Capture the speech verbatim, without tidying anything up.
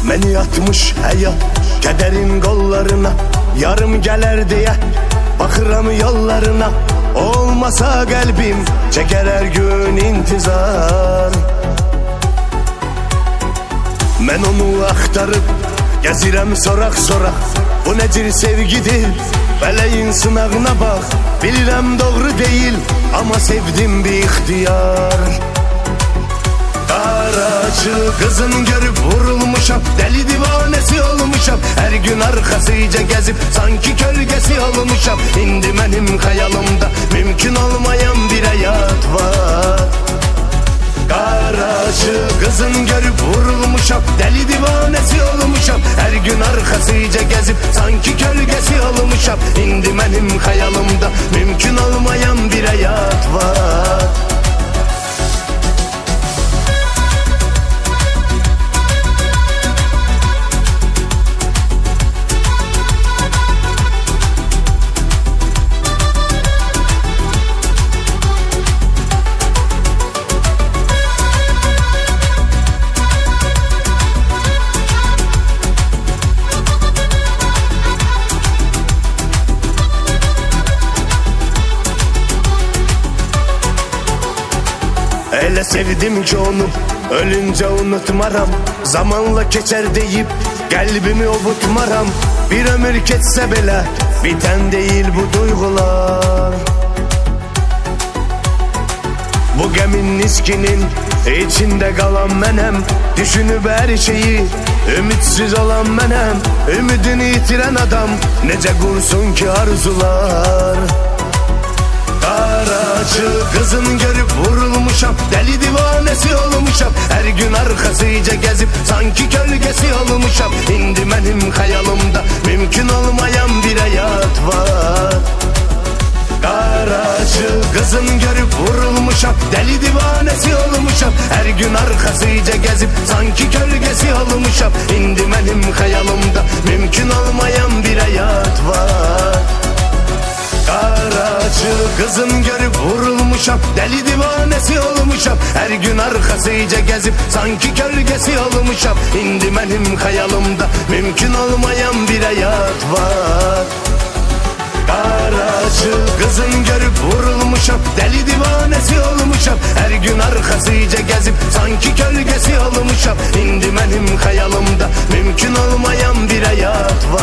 Məni atmış həyat kədərin qollarına, yarım gələr deyə baxıram yollarına. Olmasa qəlbim çəkər hər gün intizar. Mən onu axtarıb gəzirəm soraq-soraq, bu necir sevgidir, fələyin sınağına bax. Bilirəm doğru deyil, amma sevdim bir ixtiyar. Qaraçı qızın görüb vurulmuşam, dəli divanəsi olmuşam. Hər gün arxasıca gəzib sanki kölgəsi olmuşam. İndi mənim xəyalımda mümkün olmayan bir həyat var. Qaraçı qızın görüb vurulmuşam, dəli divanəsi olmuşam. Hər gün arxasıca gəzib sanki kölgəsi olmuşam. İndi mənim xəyalımda mümkün olmayan bir həyat var. Elə sevdim ki onu ölüncə unutmaram. Zamanla keçər deyib qəlbimi ovutmaram. Bir ömür keçsə belə bitən deyil bu duyğular. Bu qəmin niskinin içində qalan mənəm. Düşünüb hər şeyi ümidsiz olan mənəm. Ümidini itirən adam necə qursun ki arzular. Qaraçı qızın görüb vurulmuşam, dəli divanəsi olmuşam. Hər gün arxasıca gəzib sanki kölgəsi olmuşam. İndi mənim xəyalımda mümkün olmayan bir həyat var. Qaraçı qızın görüb vurulmuşam, dəli divanəsi olmuşam. Hər gün arxasıca gəzib sanki kölgəsi olmuşam. İndi mənim xəyalımda mümkün olmayan bir həyat var. Qaraçı qızın görüb vurulmuşam, dəli divanəsi olmuşam. Hər gün arxasıca gəzib sanki kölgəsi olmuşam. İndi mənim xəyalımda mümkün olmayan bir həyat var. Qaraçı qızın görüb vurulmuşam, dəli divanəsi olmuşam. Hər gün arxasıca gəzib sanki kölgəsi olmuşam. İndi mənim xəyalımda mümkün olmayan bir həyat var.